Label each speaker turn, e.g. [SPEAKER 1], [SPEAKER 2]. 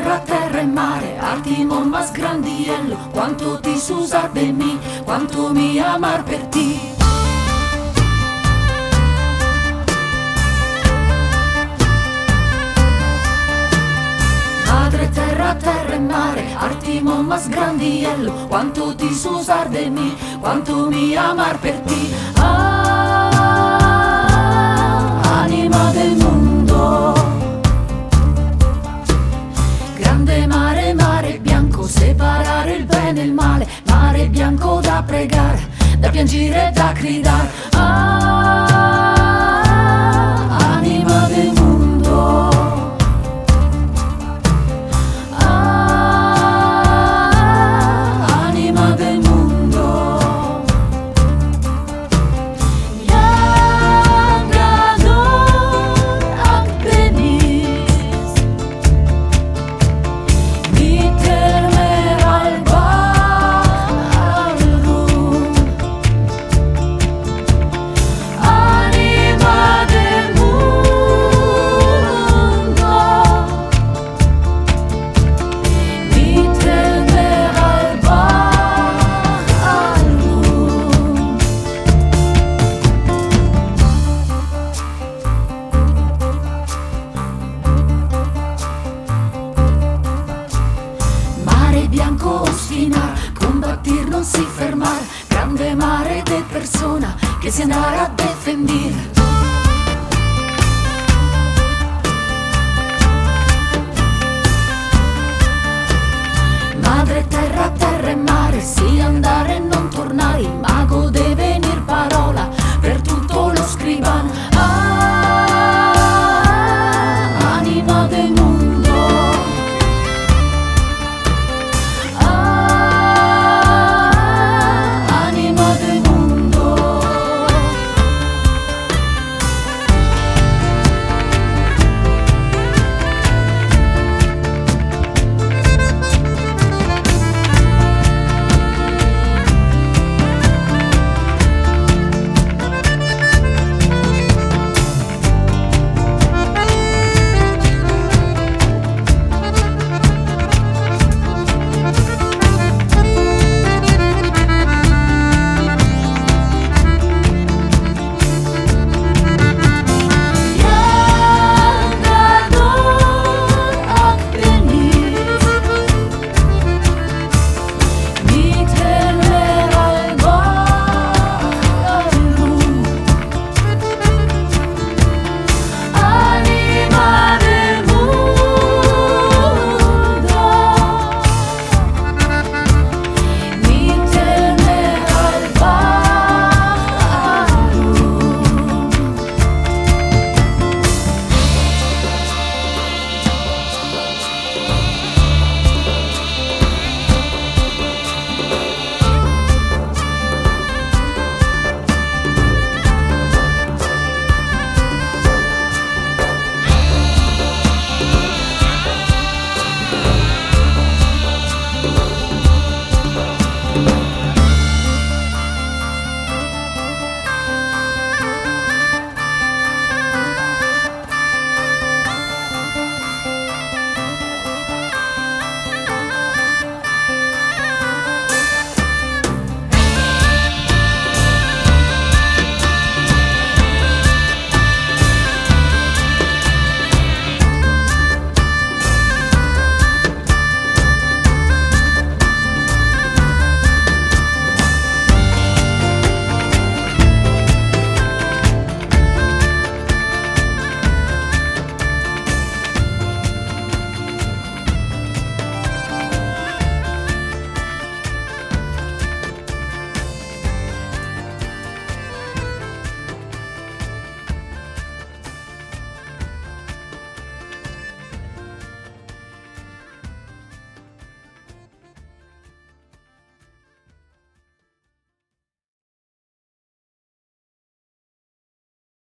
[SPEAKER 1] terra e mare, altimo mas grandiello, quanto ti susar de mi, quanto mi amar per ti. Madre terra e mare, altimo mas grandiello, quanto ti susar de mi, quanto mi amar per ti. Anima del mondo, grande mare, mare bianco, separare il bene e il male, mare bianco da pregare, da piangere e da gridare. Anima del mondo, anima del mondo, Jangador Akbenis, Miter al Ballroom. Anima del mondo, Miter al Ballroom. Mare bianco ostinar, combattir non si fermar, grande mare de persona che si andrà a defendir.